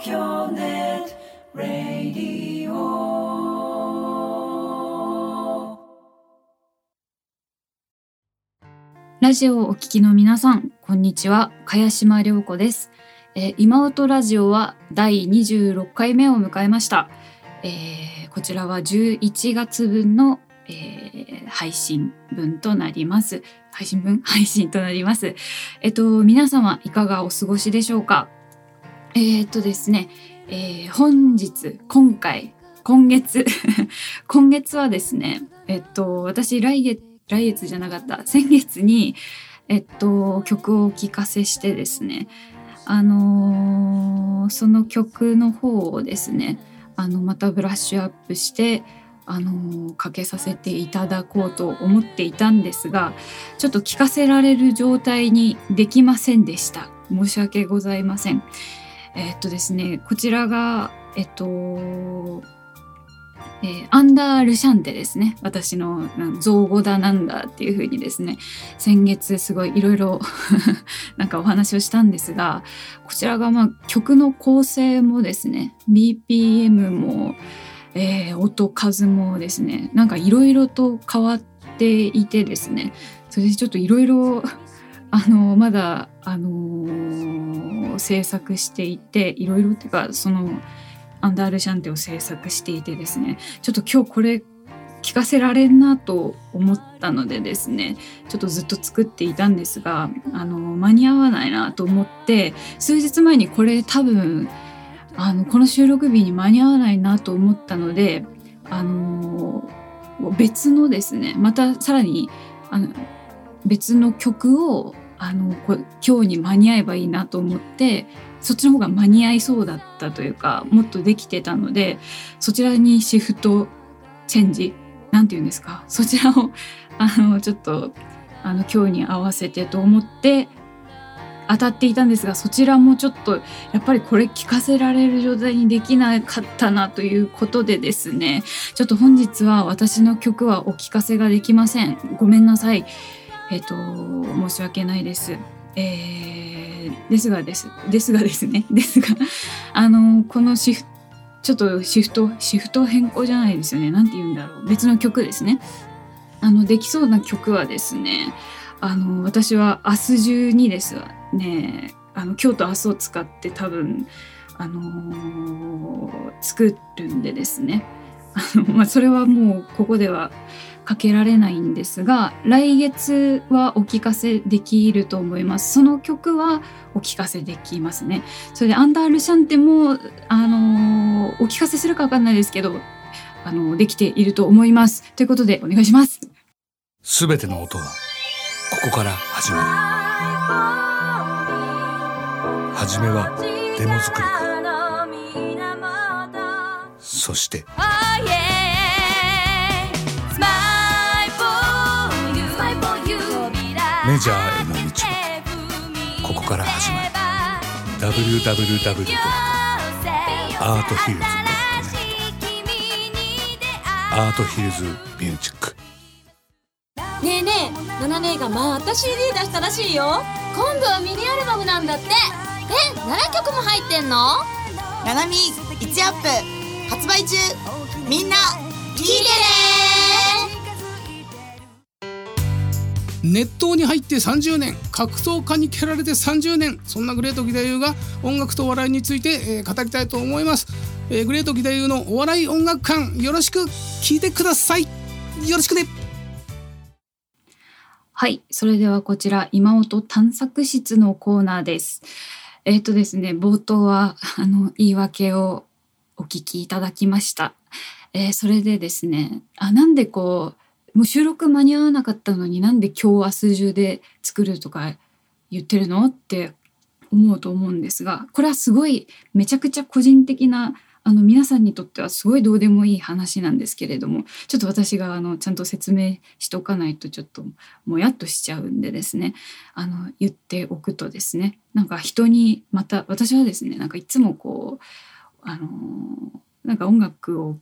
京ネットラディオ。ラジオをお聞きの皆さん、こんにちは。茅島涼子です。今音ラジオは第26回目を迎えました。こちらは11月分の、配信となります。配信となります。皆様いかがお過ごしでしょうか。ですね、今月今月はですね、私来月じゃなかった、先月に曲をお聴かせしてですね、その曲の方をですね、またブラッシュアップしてかけさせていただこうと思っていたんですが、ちょっと聴かせられる状態にできませんでした。申し訳ございません。ですね、こちらがアンダールシャンテですね。私の造語だなんだっていう風にですね、先月すごいいろいろなんかお話をしたんですが、こちらが曲の構成もですね、 BPM も、音数もですね、なんかいろいろと変わっていてですね、それでちょっといろいろまだ制作していて、いろいろっていうかそのアンダールシャンテを制作していてですね、ちょっと今日これ聞かせられんなと思ったのでですね、ちょっとずっと作っていたんですが、間に合わないなと思って、数日前にこれ多分この収録日に間に合わないなと思ったので、別のですね、またさらに別の曲を今日に間に合えばいいなと思って、そっちの方が間に合いそうだったというか、もっとできてたので、そちらにシフトチェンジなんていうんですか、そちらをちょっと今日に合わせてと思って当たっていたんですが、そちらもちょっとやっぱりこれ聞かせられる状態にできなかったなということでですね、ちょっと本日は私の曲はお聞かせができません。ごめんなさい。申し訳ないです。ですがこのちょっとシフト変更じゃないですよね。なんて言うんだろう。別の曲ですね。できそうな曲はですね、私は明日中にですね、今日と明日を使って多分作るんでですね、それはもうここではかけられないんですが、来月はお聞かせできると思います。その曲はお聞かせできますね。それでアンダールシャンテもお聞かせするか分かんないですけど、できていると思います。ということでお願いします。 すべての音はここから始まる。はじめはデモ作りから、そしてメジャーへの道もここから始まる。 www.arthils.net アートヒルズミュージック。 ねえねえ、ナナ姉がまた CD 出したらしいよ。今度はミニアルバムなんだって。7曲も入ってんの？ ナナミ1アップ発売中。みんな聞いてね。 熱湯に入って30年、格闘家に蹴られて30年、そんなグレート義太夫が音楽とお笑いについて、語りたいと思います。グレート義太夫のお笑い音楽館、よろしく聞いてください。よろしくね。 はい、それではこちら今音探索室のコーナーです。ですね、冒頭は言い訳をお聞きいただきました。それでですね、なんでもう収録間に合わなかったのになんで今日明日中で作るとか言ってるのって思うと思うんですが、これはすごいめちゃくちゃ個人的な皆さんにとってはすごいどうでもいい話なんですけれども、ちょっと私がちゃんと説明しておかないとちょっともやっとしちゃうんでですね、言っておくとですね、なんか人にまた私はですね、なんかいつもなんか音楽を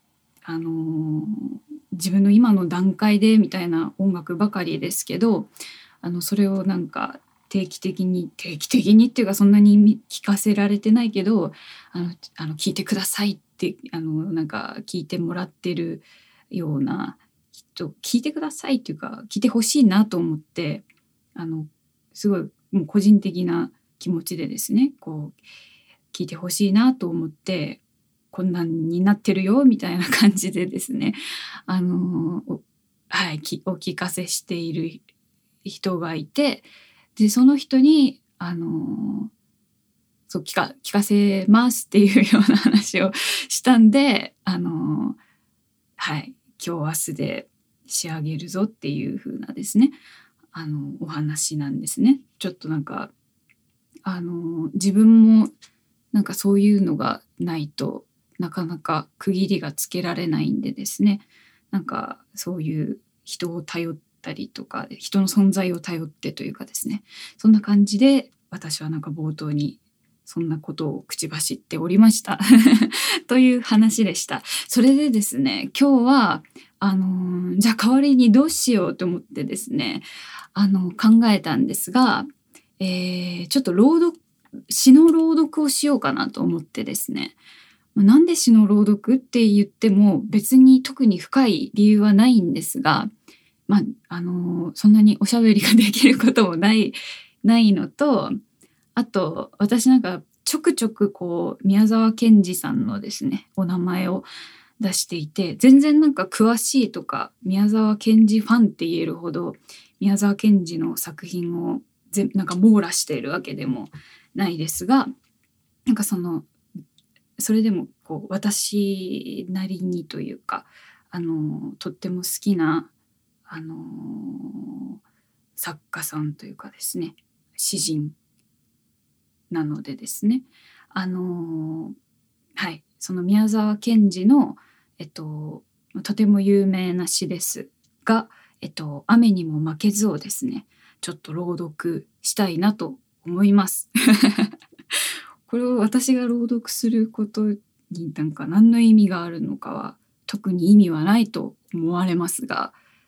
自分の今の段階でみたいな音楽ばかりですけど、それをなんか定期的にっていうかそんなに聞かせられてないけど聞いてくださいってなんか聞いてもらってるような人、聞いてくださいっていうか聞いてほしいなと思ってすごいもう個人的な気持ちでですねこう聞いてほしいなと思ってこんなんになってるよみたいな感じでですねはい、お聞かせしている人がいて、でその人にそう聞かせますっていうような話をしたんではい、今日明日で仕上げるぞっていう風なですねお話なんですね。ちょっとなんか自分もなんかそういうのがないとなかなか区切りがつけられないんでですね、なんかそういう人を頼ったりとか人の存在を頼ってというかですね、そんな感じで私はなんか冒頭にそんなことを口走っておりましたという話でした。それでですね、今日はじゃあ代わりにどうしようと思ってですね考えたんですが、ちょっと詩の朗読をしようかなと思ってですね、なんで詩の朗読って言っても別に特に深い理由はないんですが、そんなにおしゃべりができることもないのと、あと私なんかちょくちょくこう宮沢賢治さんのですねお名前を出していて、全然なんか詳しいとか宮沢賢治ファンって言えるほど宮沢賢治の作品をなんか網羅しているわけでもないですが、なんかそれでもこう私なりにというかとっても好きな作家さんというかですね詩人なのでですねはい、その宮沢賢治のとても有名な詩ですが雨にも負けずをですねちょっと朗読したいなと思いますこれを私が朗読することになんか何の意味があるのかは特に意味はないと思われますが、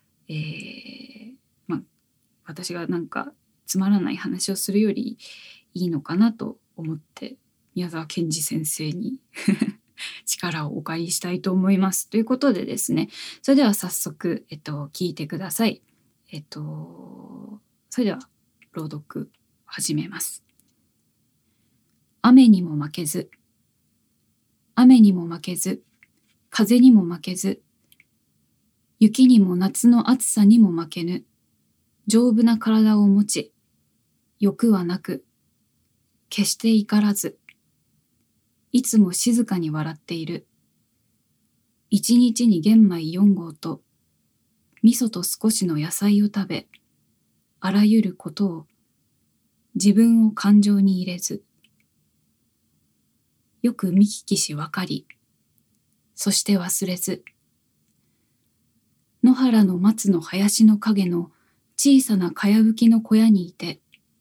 私がなんかつまらない話をするよりいいのかなと思って宮沢賢治先生に力をお借りしたいと思います。ということでですね、それでは早速、聞いてください。それでは朗読始めます。雨にも負けず、雨にも負けず、風にも負けず、雪にも夏の暑さにも負けぬ、丈夫な体を持ち、欲はなく、決して怒らず、いつも静かに笑っている。一日に玄米4合と、味噌と少しの野菜を食べ、あらゆることを、自分を感情に入れず、よく見聞きし分かり、そして忘れず、野原の松の林の陰の小さなかやぶきの小屋にいて、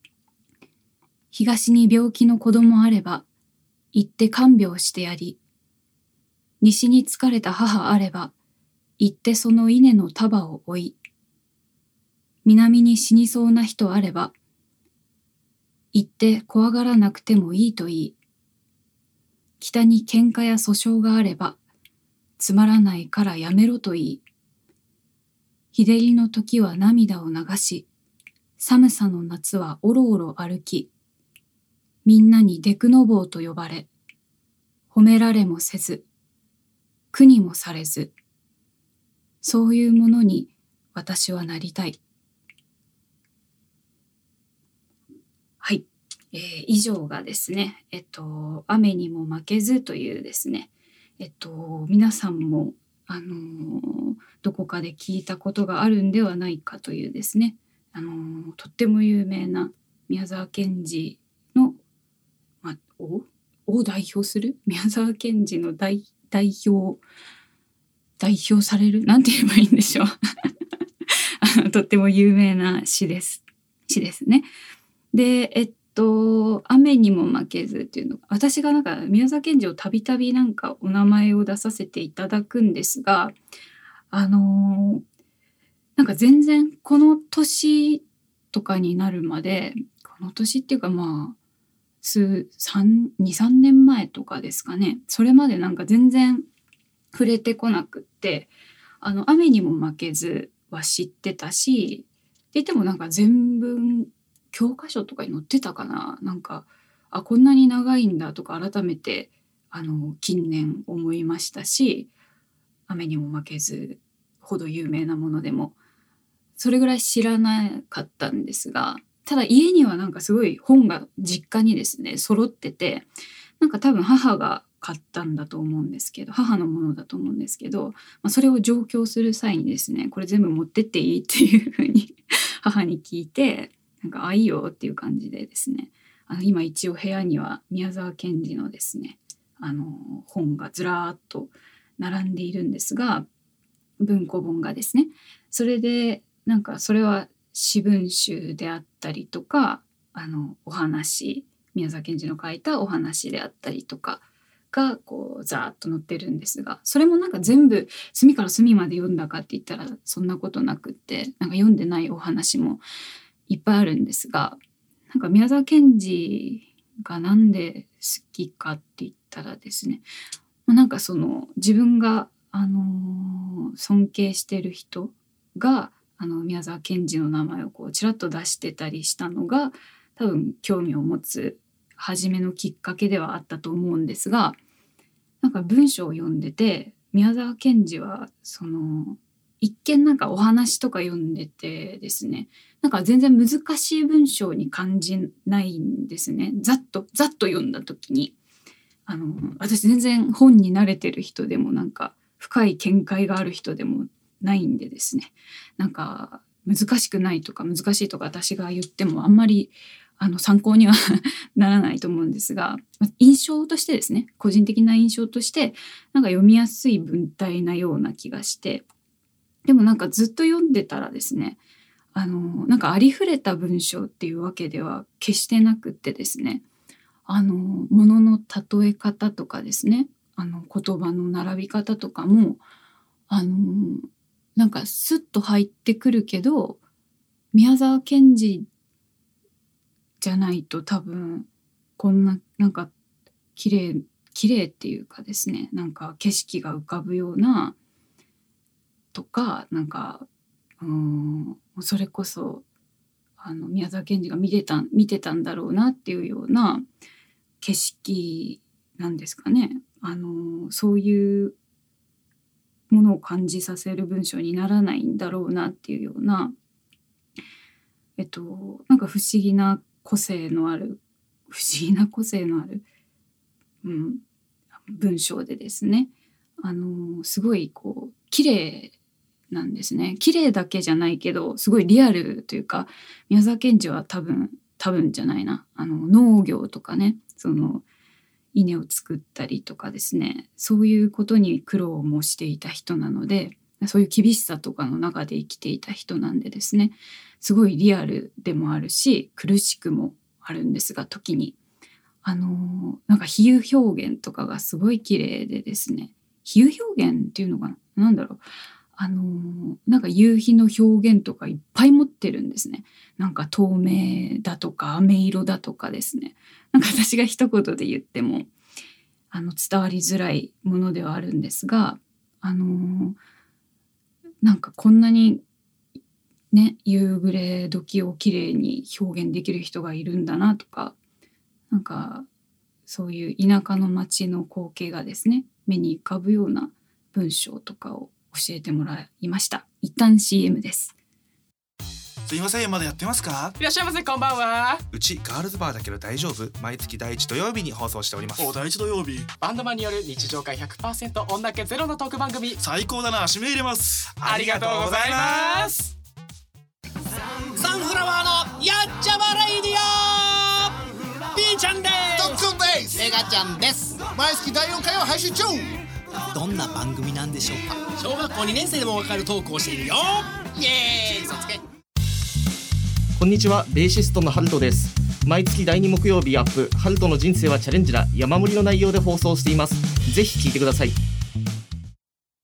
東に病気の子供あれば、行って看病してやり、西に疲れた母あれば、行ってその稲の束を追い、南に死にそうな人あれば、行って怖がらなくてもいいと言い、北に喧嘩や訴訟があれば、つまらないからやめろと言い、日照りの時は涙を流し、寒さの夏はおろおろ歩き、みんなにデクノボーと呼ばれ、褒められもせず、苦にもされず、そういうものに私はなりたい。はい、以上がですね、雨にも負けずというですね、皆さんもどこかで聞いたことがあるんではないかというですね、とっても有名な宮沢賢治の、を代表する宮沢賢治の代表されるなんて言えばいいんでしょうとっても有名な詩ですね。で雨にも負けずっていうのが、私がなんか宮沢賢治をたびたびなんかお名前を出させていただくんですが、なんか全然この年とかになるまでの年っていうか2,3年前とかですかね。それまでなんか全然触れてこなくって、雨にも負けずは知ってたし、って言ってもなんか全文教科書とかに載ってたかな。なんかこんなに長いんだとか改めて近年思いましたし、雨にも負けずほど有名なものでもそれぐらい知らなかったんですが、ただ家にはなんかすごい本が実家にですね揃ってて、なんか多分母が買ったんだと思うんですけど、母のものだと思うんですけど、それを上京する際にですね、これ全部持ってっていいっていうふうに母に聞いて、なんかいいよっていう感じでですね、今一応部屋には宮沢賢治のですね本がずらーっと並んでいるんですが、文庫本がですね、それでなんかそれは詩文集であったりとか、お話、宮沢賢治の書いたお話であったりとかがこうザーッと載ってるんですが、それもなんか全部隅から隅まで読んだかって言ったらそんなことなくって、なんか読んでないお話もいっぱいあるんですが、なんか宮沢賢治がなんで好きかって言ったらですね、なんかその自分が尊敬してる人が宮沢賢治の名前をこうちらっと出してたりしたのが多分興味を持つ初めのきっかけではあったと思うんですが、なんか文章を読んでて宮沢賢治はその一見なんかお話とか読んでてですね、なんか全然難しい文章に感じないんですね。ざっと読んだ時に私全然本に慣れてる人でもなんか深い見解がある人でもないんでですね、なんか難しくないとか難しいとか私が言ってもあんまり参考にはならないと思うんですが、印象としてですね、個人的な印象としてなんか読みやすい文体なような気がして、でもなんかずっと読んでたらですね、なんかありふれた文章っていうわけでは決してなくってですね、物の例え方とかですね、言葉の並び方とかもなんかスッと入ってくるけど、宮沢賢治じゃないと多分こんななんか綺麗っていうかですね、なんか景色が浮かぶようなとか、なんかそれこそ宮沢賢治が見てたんだろうなっていうような景色なんですかね。そういうものを感じさせる文章にならないんだろうなっていうような、なんか不思議な個性のある、文章でですね、すごいこう綺麗なんですね。綺麗だけじゃないけどすごいリアルというか、宮沢賢治は多分じゃないな、農業とかね、その稲を作ったりとかですね、そういうことに苦労もしていた人なので、そういう厳しさとかの中で生きていた人なんでですね、すごいリアルでもあるし苦しくもあるんですが、時になんか比喩表現とかがすごい綺麗でですね、比喩表現っていうのかな、なんだろう、なんか夕日の表現とかいっぱい持ってるんですね。なんか透明だとか飴色だとかですね、なんか私が一言で言っても伝わりづらいものではあるんですが、なんかこんなにね、夕暮れ時を綺麗に表現できる人がいるんだなとか、なんかそういう田舎の町の光景がですね目に浮かぶような文章とかを教えてもらいました。一旦 CM です。 すいません、まだやってますか？ いらっしゃいませ、こんばんは。 うちガールズバーだけど大丈夫？毎月第1土曜日に放送しております。 お、第1土曜日。バンドマンによる日常会 100% 女気ゼロのトーク番組。 最高だな、指名入れます。 ありがとうございます。サンフラワーのやっちゃまレイディオ、 B ちゃんです。 ドックンです。 メガちゃんです。 毎月第4回を配信中。 どんな番組なんでしょうか？小学校2年生でもわかるトークをしているよ。イエーイ、そつけ。 こんにちは、ベーシストのハルトです。毎月第2木曜日アップ、ハルトの人生はチャレンジだ、山盛りの内容で放送しています。ぜひ聞いてください。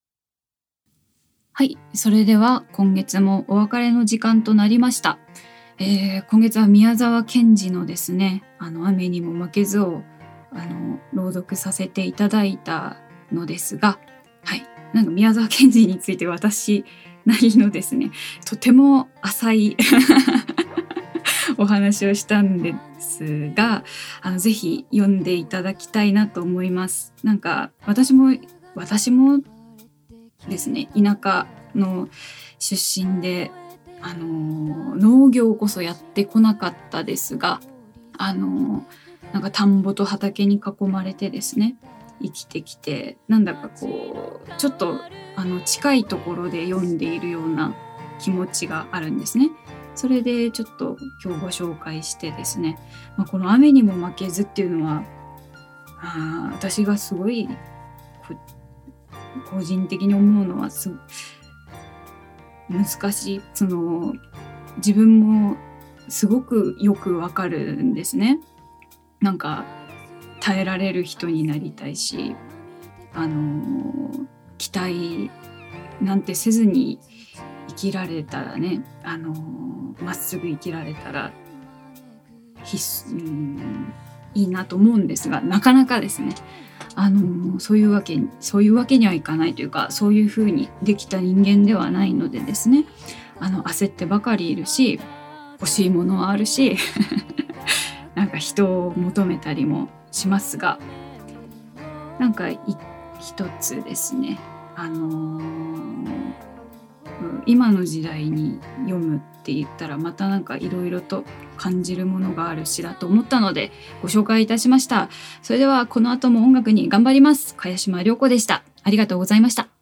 はい、それでは今月もお別れの時間となりました。 今月は宮沢賢治のですね、雨にも負けずを朗読させていただいたのですが、はい、なんか宮沢賢治について私なりのですね、とても浅いお話をしたんですが、ぜひ読んでいただきたいなと思います。なんか私もですね、田舎の出身で農業こそやってこなかったですが、なんか田んぼと畑に囲まれてですね生きてきて、なんだかこうちょっと近いところで読んでいるような気持ちがあるんですね。それでちょっと今日ご紹介してですね、この雨にも負けずっていうのは私がすごい個人的に思うのは難しい、自分もすごくよくわかるんですね。なんか耐えられる人になりたいし、期待なんてせずに生きられたらね、まっすぐ生きられたらいいなと思うんですが、なかなかですねそういうわけにはいかないというか、そういうふうにできた人間ではないのでですね、焦ってばかりいるし、欲しいものはあるしなんか人を求めたりもしますが、なんか一つですね、今の時代に読むって言ったらまたなんかいろいろと感じるものがあるしだと思ったのでご紹介いたしました。それではこの後も音楽に頑張ります。茅島涼子でした。ありがとうございました。